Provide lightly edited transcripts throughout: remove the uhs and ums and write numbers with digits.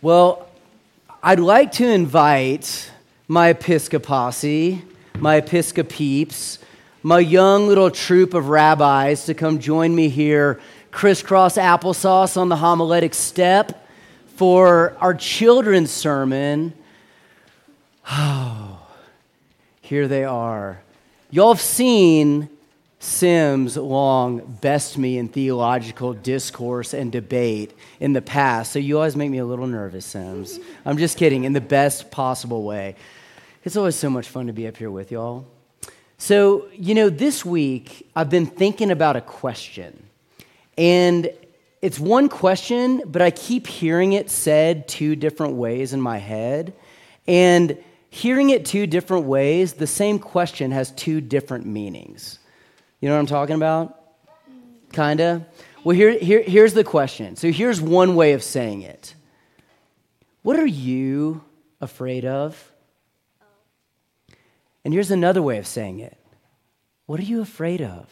Well, I'd like to invite my Episcopacy, my Episcopeeps, my young little troop of rabbis to come join me here, crisscross applesauce on the homiletic step for our children's sermon. Oh, here they are. Y'all have seen Sim's long best me in theological discourse and debate in the past, so you always make me a little nervous, Sims. I'm just kidding, in the best possible way. It's always so much fun to be up here with y'all. So, this week I've been thinking about a question, and it's one question, but I keep hearing it said two different ways in my head, and hearing it two different ways, the same question has two different meanings. You know what I'm talking about? Kinda? Well, here's the question. So here's one way of saying it. What are you afraid of? And here's another way of saying it. What are you afraid of?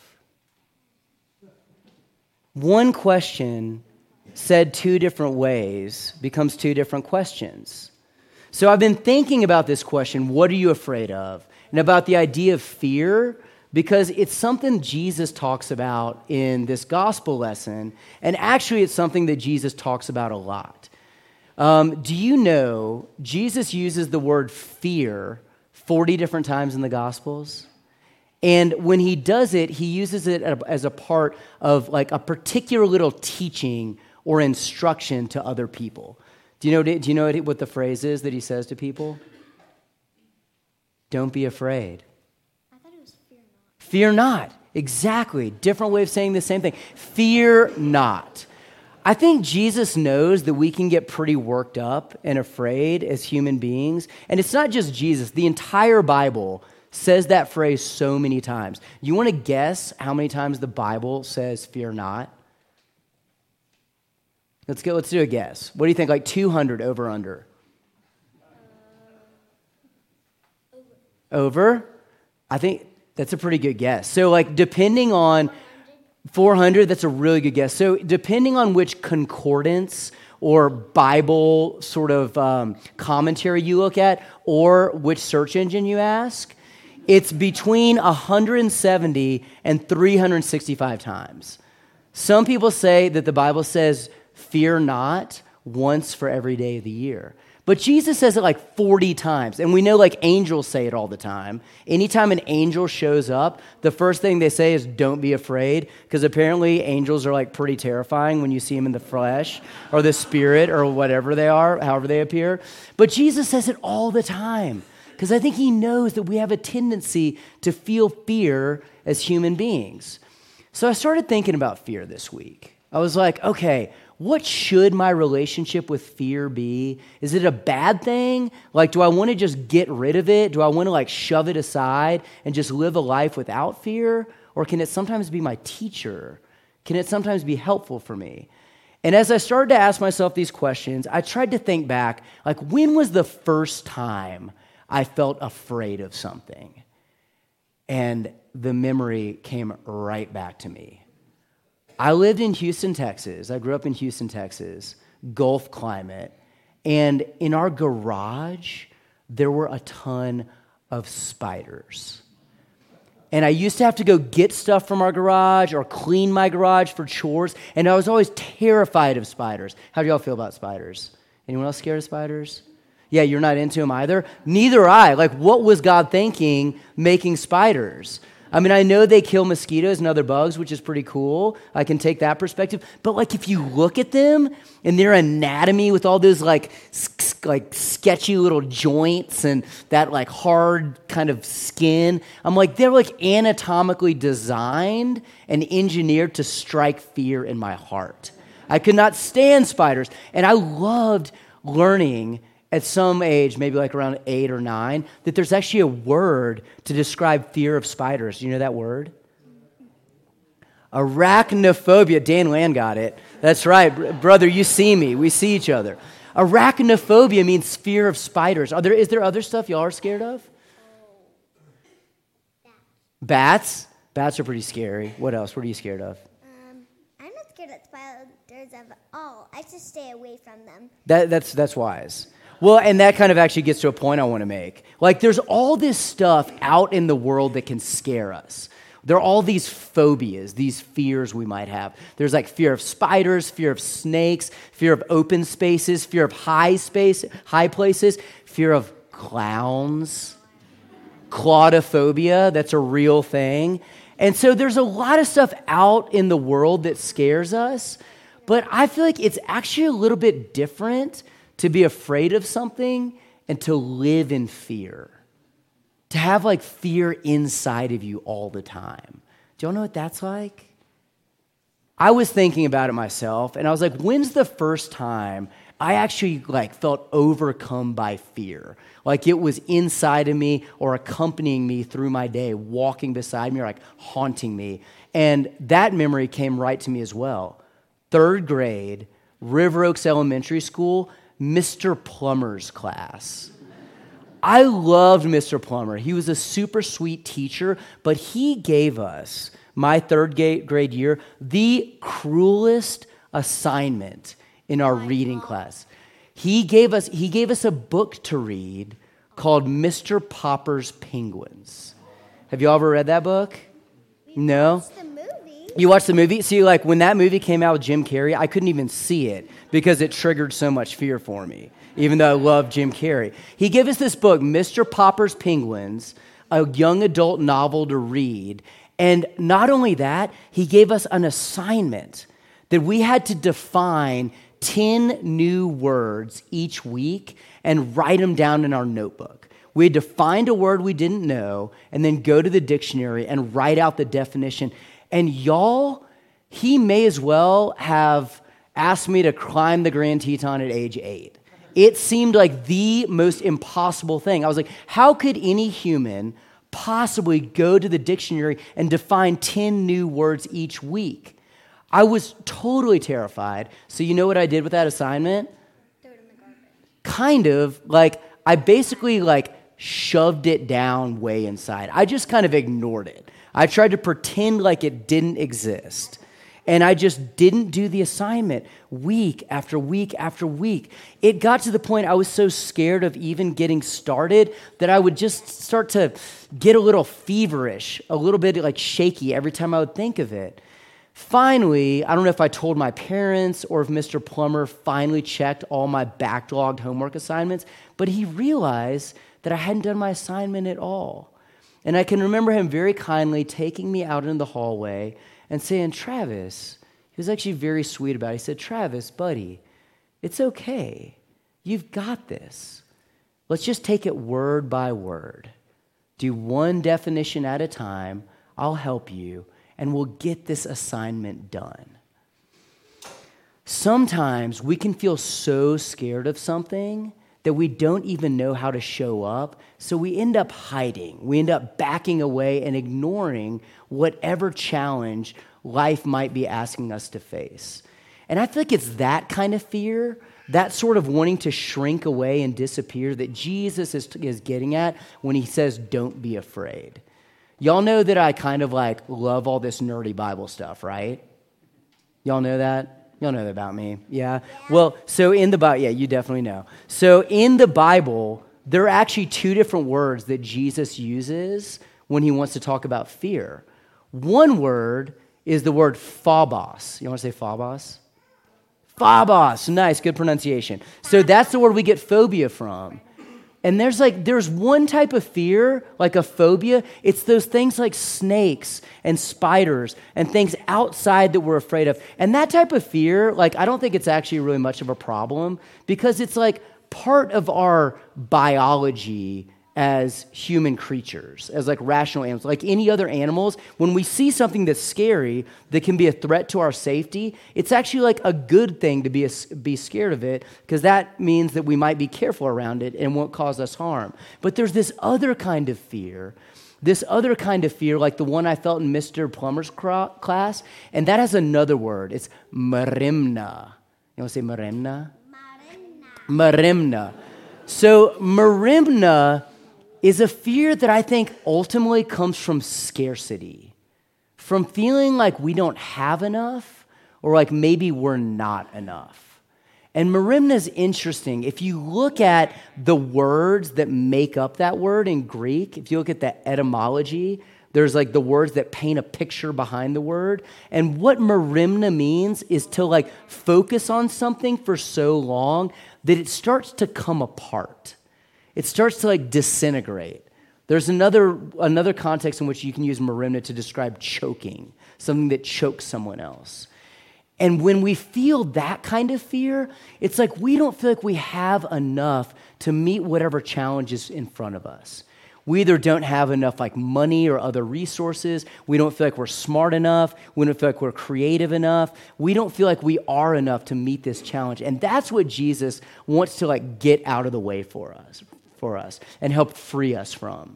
One question said two different ways becomes two different questions. So I've been thinking about this question, what are you afraid of? And about the idea of fear, because it's something Jesus talks about in this gospel lesson, and actually it's something that Jesus talks about a lot. Do you know Jesus uses the word fear 40 different times in the Gospels? And when he does it, he uses it as a part of like a particular little teaching or instruction to other people. Do you know what the phrase is that he says to people? Don't be afraid. Fear not. Exactly. Different way of saying the same thing. Fear not. I think Jesus knows that we can get pretty worked up and afraid as human beings. And it's not just Jesus. The entire Bible says that phrase so many times. You want to guess how many times the Bible says fear not? Let's do a guess. What do you think, like 200 over or under? Over? I think that's a pretty good guess. So like depending on 400, that's a really good guess. So depending on which concordance or Bible sort of commentary you look at or which search engine you ask, it's between 170 and 365 times. Some people say that the Bible says fear not once for every day of the year. But Jesus says it like 40 times, and we know like angels say it all the time. Anytime an angel shows up, the first thing they say is don't be afraid, because apparently angels are like pretty terrifying when you see them in the flesh or the spirit or whatever they are, however they appear. But Jesus says it all the time, because I think he knows that we have a tendency to feel fear as human beings. So I started thinking about fear this week. I was like, okay, what should my relationship with fear be? Is it a bad thing? Like, do I want to just get rid of it? Do I want to like shove it aside and just live a life without fear? Or can it sometimes be my teacher? Can it sometimes be helpful for me? And as I started to ask myself these questions, I tried to think back, like, when was the first time I felt afraid of something? And the memory came right back to me. I lived in Houston, Texas. I grew up in Houston, Texas, Gulf climate. And in our garage, there were a ton of spiders. And I used to have to go get stuff from our garage or clean my garage for chores. And I was always terrified of spiders. How do y'all feel about spiders? Anyone else scared of spiders? Yeah, you're not into them either? Neither I. Like, what was God thinking making spiders? I mean, I know they kill mosquitoes and other bugs, which is pretty cool. I can take that perspective. But like, if you look at them and their anatomy with all those like sketchy little joints and that like hard kind of skin, I'm like, they're like anatomically designed and engineered to strike fear in my heart. I could not stand spiders. And I loved learning at some age, maybe like around 8 or 9, that there's actually a word to describe fear of spiders. Do you know that word? Arachnophobia. Dan Land got it. That's right. Brother, you see me. We see each other. Arachnophobia means fear of spiders. Is there other stuff y'all are scared of? Bats? Bats are pretty scary. What else? What are you scared of? I'm not scared of spiders. words of, oh, I should stay away from them. That's wise. Well, and that kind of actually gets to a point I want to make. Like, there's all this stuff out in the world that can scare us. There are all these phobias, these fears we might have. There's like fear of spiders, fear of snakes, fear of open spaces, fear of high places, fear of clowns, claudophobia, that's a real thing. And so there's a lot of stuff out in the world that scares us, but I feel like it's actually a little bit different to be afraid of something and to live in fear. To have like fear inside of you all the time. Do y'all know what that's like? I was thinking about it myself, and I was like, when's the first time I actually like felt overcome by fear? Like it was inside of me or accompanying me through my day, walking beside me or like haunting me. And that memory came right to me as well. 3rd grade, River Oaks Elementary School, Mr. Plummer's class. I loved Mr. Plummer. He was a super sweet teacher, but he gave us, my 3rd grade year, the cruelest assignment in our reading class. He gave us a book to read called Mr. Popper's Penguins. Have you all ever read that book? No? Watched the movie. You watched the movie? See, like when that movie came out with Jim Carrey, I couldn't even see it because it triggered so much fear for me, even though I love Jim Carrey. He gave us this book, Mr. Popper's Penguins, a young adult novel to read. And not only that, he gave us an assignment that we had to define 10 new words each week and write them down in our notebook. We had to find a word we didn't know and then go to the dictionary and write out the definition. And y'all, he may as well have asked me to climb the Grand Teton at age 8. It seemed like the most impossible thing. I was like, how could any human possibly go to the dictionary and define 10 new words each week? I was totally terrified. So you know what I did with that assignment? Throw it in the garbage. Kind of, like, I basically, like, shoved it down way inside. I just kind of ignored it. I tried to pretend like it didn't exist. And I just didn't do the assignment week after week after week. It got to the point I was so scared of even getting started that I would just start to get a little feverish, a little bit like shaky every time I would think of it. Finally, I don't know if I told my parents or if Mr. Plummer finally checked all my backlogged homework assignments, but he realized that I hadn't done my assignment at all. And I can remember him very kindly taking me out in the hallway and saying, Travis, he was actually very sweet about it. He said, Travis, buddy, it's okay. You've got this. Let's just take it word by word. Do one definition at a time. I'll help you, and we'll get this assignment done. Sometimes we can feel so scared of something that we don't even know how to show up, so we end up hiding. We end up backing away and ignoring whatever challenge life might be asking us to face. And I feel like it's that kind of fear, that sort of wanting to shrink away and disappear that Jesus is getting at when he says, don't be afraid. Y'all know that I kind of like love all this nerdy Bible stuff, right? Y'all know that? Y'all know that about me, yeah? Well, so in the Bible, yeah, you definitely know. So in the Bible, there are actually 2 different words that Jesus uses when he wants to talk about fear. One word is the word phobos. You want to say phobos? Phobos, nice, good pronunciation. So that's the word we get phobia from. And there's one type of fear, like a phobia. It's those things like snakes and spiders and things outside that we're afraid of. And that type of fear, like, I don't think it's actually really much of a problem because it's like part of our biology as human creatures, as like rational animals, like any other animals. When we see something that's scary that can be a threat to our safety, it's actually like a good thing to be scared of it because that means that we might be careful around it and won't cause us harm. But there's this other kind of fear, like the one I felt in Mr. Plummer's class, and that has another word. It's merimna. You want to say merimna? Merimna. So merimna is a fear that I think ultimately comes from scarcity, from feeling like we don't have enough or like maybe we're not enough. And merimna is interesting. If you look at the words that make up that word in Greek, if you look at the etymology, there's like the words that paint a picture behind the word. And what merimna means is to like focus on something for so long that it starts to come apart. It starts to like disintegrate. There's another context in which you can use merimna to describe choking, something that chokes someone else. And when we feel that kind of fear, it's like we don't feel like we have enough to meet whatever challenge is in front of us. We either don't have enough like money or other resources. We don't feel like we're smart enough. We don't feel like we're creative enough. We don't feel like we are enough to meet this challenge. And that's what Jesus wants to like get out of the way for us and help free us from.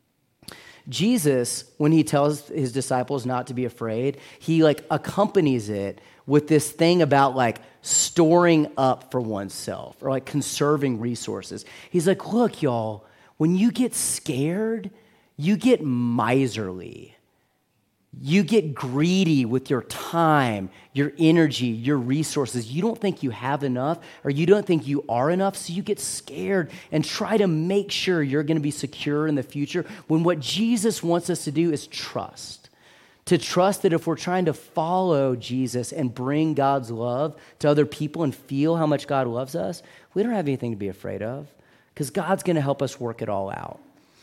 Jesus, when he tells his disciples not to be afraid, he like accompanies it with this thing about like storing up for oneself or like conserving resources. He's like, look, y'all, when you get scared, you get miserly. You get greedy with your time, your energy, your resources. You don't think you have enough, or you don't think you are enough, so you get scared and try to make sure you're going to be secure in the future, when what Jesus wants us to do is trust. To trust that if we're trying to follow Jesus and bring God's love to other people and feel how much God loves us, we don't have anything to be afraid of, because God's going to help us work it all out.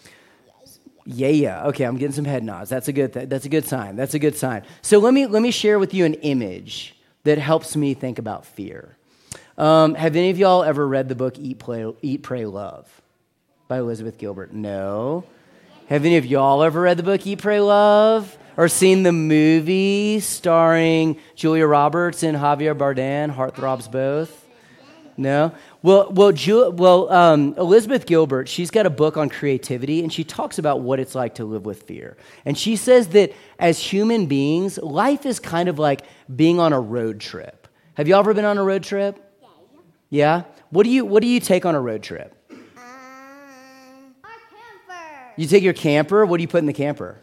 Yeah. Okay, I'm getting some head nods. That's a good sign. That's a good sign. So let me share with you an image that helps me think about fear. Have any of y'all ever read the book Eat, Pray, Love by Elizabeth Gilbert? No. Have any of y'all ever read the book Eat, Pray, Love? Or seen the movie starring Julia Roberts and Javier Bardem, Heartthrobs Both? No? Elizabeth Gilbert, she's got a book on creativity, and she talks about what it's like to live with fear. And she says that as human beings, life is kind of like being on a road trip. Have you ever been on a road trip? Yeah? What do you take on a road trip? Our camper. You take your camper? What do you put in the camper?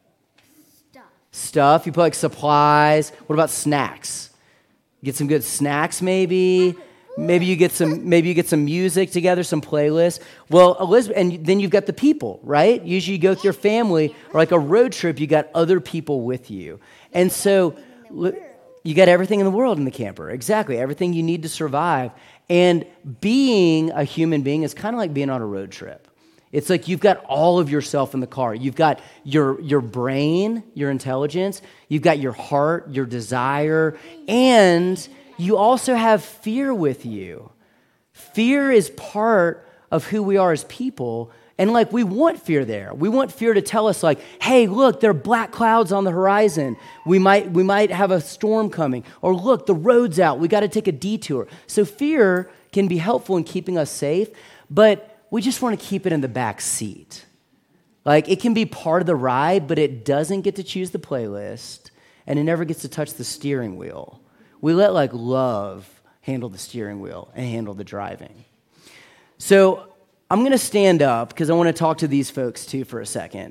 Stuff. You put like supplies. What about snacks? You get some good snacks maybe? Maybe you get some music together, some playlists. Well, Elizabeth, and then you've got the people, right? Usually you go with your family, or like a road trip, you got other people with you. And so you got everything in the world in the camper. Exactly. Everything you need to survive. And being a human being is kind of like being on a road trip. It's like you've got all of yourself in the car. You've got your brain, your intelligence. You've got your heart, your desire, and you also have fear with you. Fear is part of who we are as people. And like we want fear there. We want fear to tell us like, hey, look, there are black clouds on the horizon. We might have a storm coming. Or look, the road's out. We got to take a detour. So fear can be helpful in keeping us safe, but we just want to keep it in the back seat. Like it can be part of the ride, but it doesn't get to choose the playlist, and it never gets to touch the steering wheel. We let like love handle the steering wheel and handle the driving. So I'm going to stand up because I want to talk to these folks too for a second.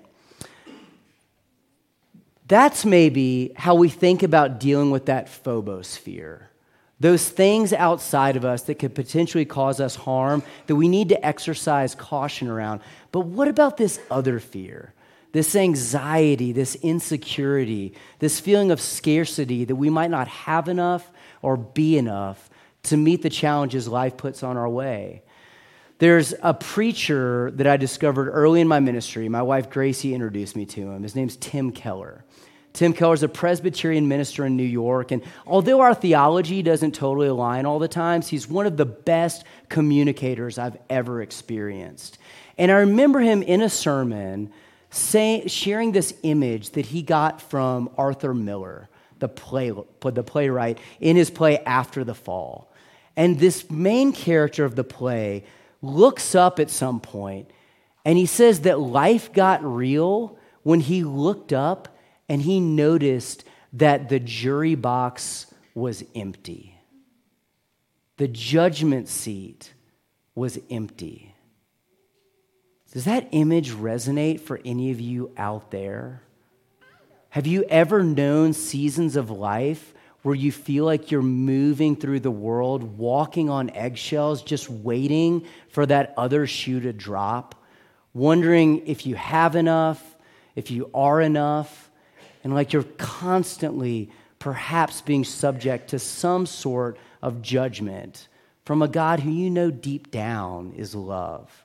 That's maybe how we think about dealing with that phobos fear. Those things outside of us that could potentially cause us harm that we need to exercise caution around. But what about this other fear? This anxiety, this insecurity, this feeling of scarcity that we might not have enough or be enough to meet the challenges life puts on our way. There's a preacher that I discovered early in my ministry. My wife Gracie introduced me to him. His name's Tim Keller. Tim Keller is a Presbyterian minister in New York, and although our theology doesn't totally align all the times, he's one of the best communicators I've ever experienced. And I remember him in a sermon sharing this image that he got from Arthur Miller, the playwright, in his play After the Fall. And this main character of the play looks up at some point, and he says that life got real when he looked up and he noticed that the jury box was empty. The judgment seat was empty. Does that image resonate for any of you out there? Have you ever known seasons of life where you feel like you're moving through the world, walking on eggshells, just waiting for that other shoe to drop, wondering if you have enough, if you are enough, and like you're constantly perhaps being subject to some sort of judgment from a God who you know deep down is love.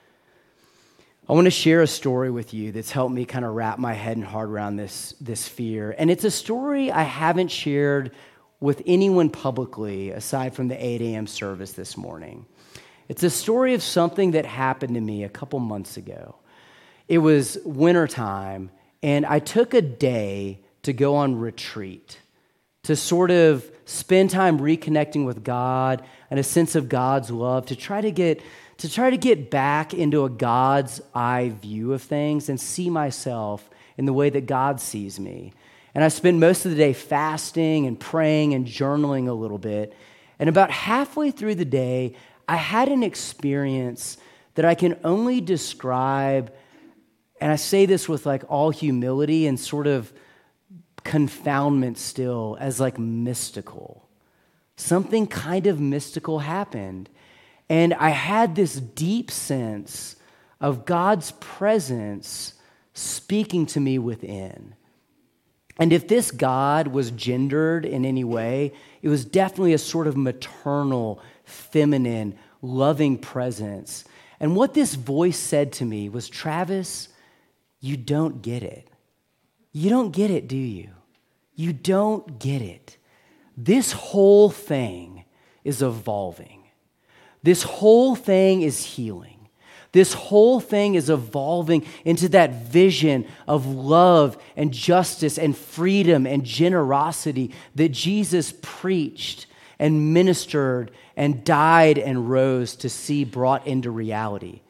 I want to share a story with you that's helped me kind of wrap my head and heart around this fear. And it's a story I haven't shared with anyone publicly aside from the 8 a.m. service this morning. It's a story of something that happened to me a couple months ago. It was wintertime, and I took a day to go on retreat, to sort of spend time reconnecting with God and a sense of God's love, to try to get back into a God's eye view of things and see myself in the way that God sees me. And I spent most of the day fasting and praying and journaling a little bit. And about halfway through the day, I had an experience that I can only describe, and I say this with like all humility and sort of confoundment still, as like mystical. Something kind of mystical happened. And I had this deep sense of God's presence speaking to me within. And if this God was gendered in any way, it was definitely a sort of maternal, feminine, loving presence. And what this voice said to me was, Travis, you don't get it. You don't get it, do you? You don't get it. This whole thing is evolving. This whole thing is healing. This whole thing is evolving into that vision of love and justice and freedom and generosity that Jesus preached and ministered and died and rose to see brought into reality.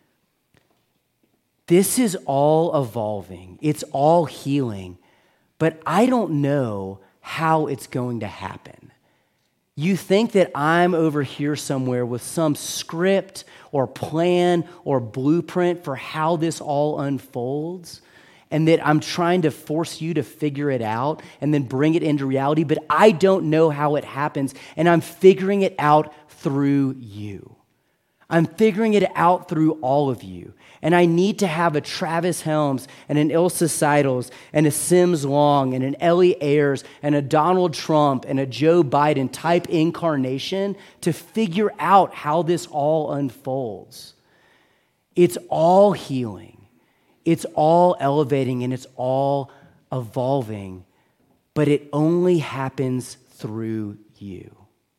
This is all evolving. It's all healing. But I don't know how it's going to happen. You think that I'm over here somewhere with some script or plan or blueprint for how this all unfolds, and that I'm trying to force you to figure it out and then bring it into reality, but I don't know how it happens, and I'm figuring it out through you. I'm figuring it out through all of you. And I need to have a Travis Helms and an Ilsa Seidels and a Sims Long and an Ellie Ayers and a Donald Trump and a Joe Biden type incarnation to figure out how this all unfolds. It's all healing. It's all elevating, and it's all evolving. But it only happens through you.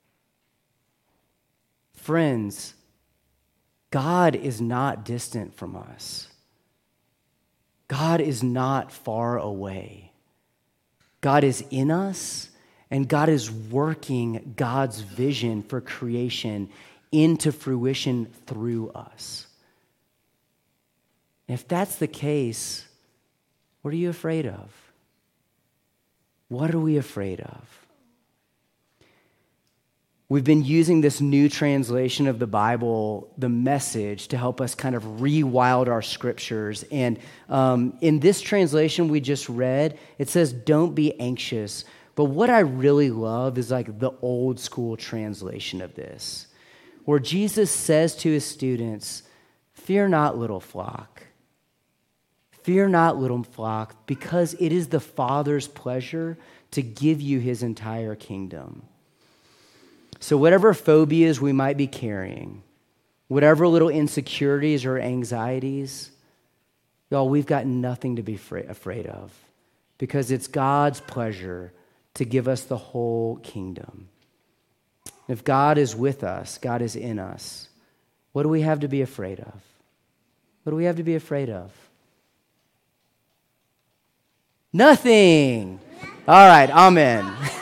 Friends, God is not distant from us. God is not far away. God is in us, and God is working God's vision for creation into fruition through us. If that's the case, what are you afraid of? What are we afraid of? We've been using this new translation of the Bible, the Message, to help us kind of rewild our scriptures. And in this translation we just read, it says, don't be anxious. But what I really love is like the old school translation of this, where Jesus says to his students, fear not, little flock. Fear not, little flock, because it is the Father's pleasure to give you his entire kingdom. So whatever phobias we might be carrying, whatever little insecurities or anxieties, y'all, we've got nothing to be afraid of, because it's God's pleasure to give us the whole kingdom. If God is with us, God is in us, what do we have to be afraid of? What do we have to be afraid of? Nothing. All right, amen.